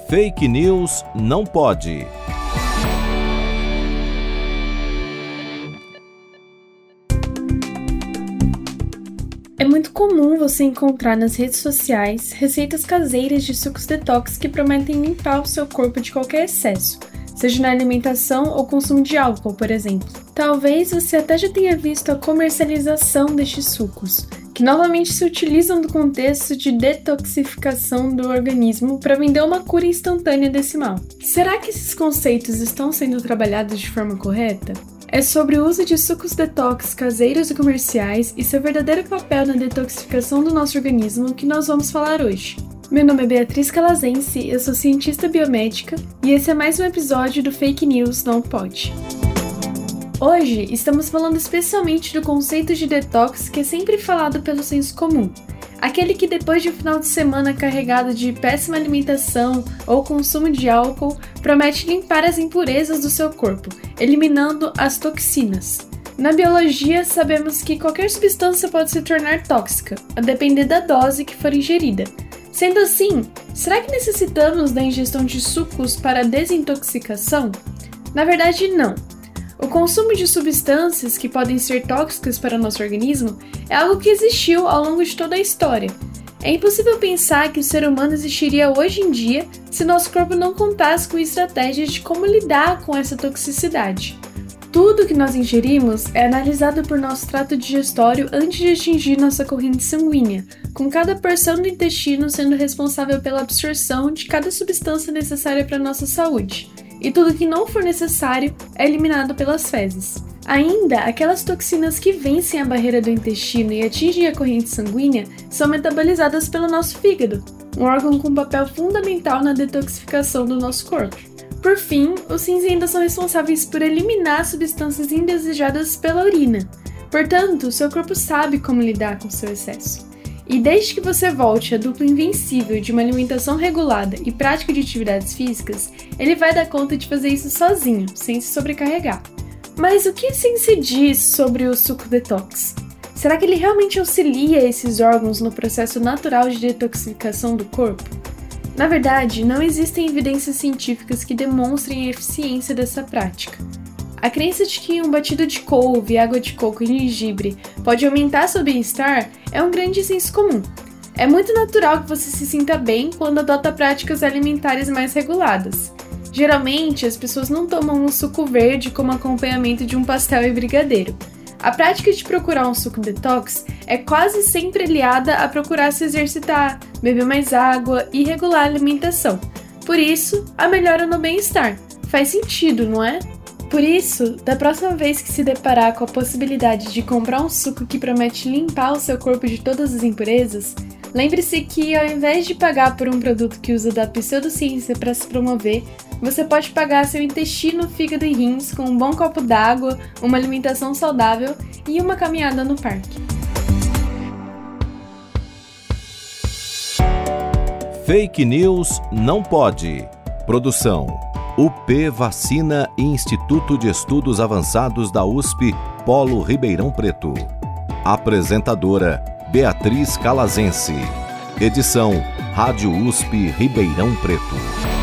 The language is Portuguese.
Fake News não pode. É muito comum você encontrar nas redes sociais receitas caseiras de sucos detox que prometem limpar o seu corpo de qualquer excesso, seja na alimentação ou consumo de álcool, por exemplo. Talvez você até já tenha visto a comercialização destes sucos, que novamente se utilizam do contexto de detoxificação do organismo para vender uma cura instantânea desse mal. Será que esses conceitos estão sendo trabalhados de forma correta? É sobre o uso de sucos detox caseiros e comerciais e seu verdadeiro papel na detoxificação do nosso organismo que nós vamos falar hoje. Meu nome é Beatriz Calazense, eu sou cientista biomédica e esse é mais um episódio do Fake News Não Pode. Hoje estamos falando especialmente do conceito de detox que é sempre falado pelo senso comum. Aquele que depois de um final de semana carregado de péssima alimentação ou consumo de álcool, promete limpar as impurezas do seu corpo, eliminando as toxinas. Na biologia, sabemos que qualquer substância pode se tornar tóxica, a depender da dose que for ingerida. Sendo assim, será que necessitamos da ingestão de sucos para a desintoxicação? Na verdade, não. O consumo de substâncias que podem ser tóxicas para o nosso organismo é algo que existiu ao longo de toda a história. É impossível pensar que o ser humano existiria hoje em dia se nosso corpo não contasse com estratégias de como lidar com essa toxicidade. Tudo que nós ingerimos é analisado por nosso trato digestório antes de atingir nossa corrente sanguínea, com cada porção do intestino sendo responsável pela absorção de cada substância necessária para a nossa saúde. E tudo que não for necessário é eliminado pelas fezes. Ainda, aquelas toxinas que vencem a barreira do intestino e atingem a corrente sanguínea são metabolizadas pelo nosso fígado, um órgão com papel fundamental na detoxificação do nosso corpo. Por fim, os rins ainda são responsáveis por eliminar substâncias indesejadas pela urina. Portanto, seu corpo sabe como lidar com seu excesso. E desde que você volte à dupla invencível de uma alimentação regulada e prática de atividades físicas, ele vai dar conta de fazer isso sozinho, sem se sobrecarregar. Mas o que a ciência diz sobre o suco detox? Será que ele realmente auxilia esses órgãos no processo natural de detoxificação do corpo? Na verdade, não existem evidências científicas que demonstrem a eficiência dessa prática. A crença de que um batido de couve, água de coco e gengibre pode aumentar seu bem-estar é um grande senso comum. É muito natural que você se sinta bem quando adota práticas alimentares mais reguladas. Geralmente, as pessoas não tomam um suco verde como acompanhamento de um pastel e brigadeiro. A prática de procurar um suco detox é quase sempre aliada a procurar se exercitar, beber mais água e regular a alimentação. Por isso, a melhora no bem-estar. Faz sentido, não é? Por isso, da próxima vez que se deparar com a possibilidade de comprar um suco que promete limpar o seu corpo de todas as impurezas, lembre-se que ao invés de pagar por um produto que usa da pseudociência para se promover, você pode pagar seu intestino, fígado e rins com um bom copo d'água, uma alimentação saudável e uma caminhada no parque. Fake News não pode. Produção: UP Vacina e Instituto de Estudos Avançados da USP, Polo Ribeirão Preto. Apresentadora: Beatriz Calazense. Edição: Rádio USP Ribeirão Preto.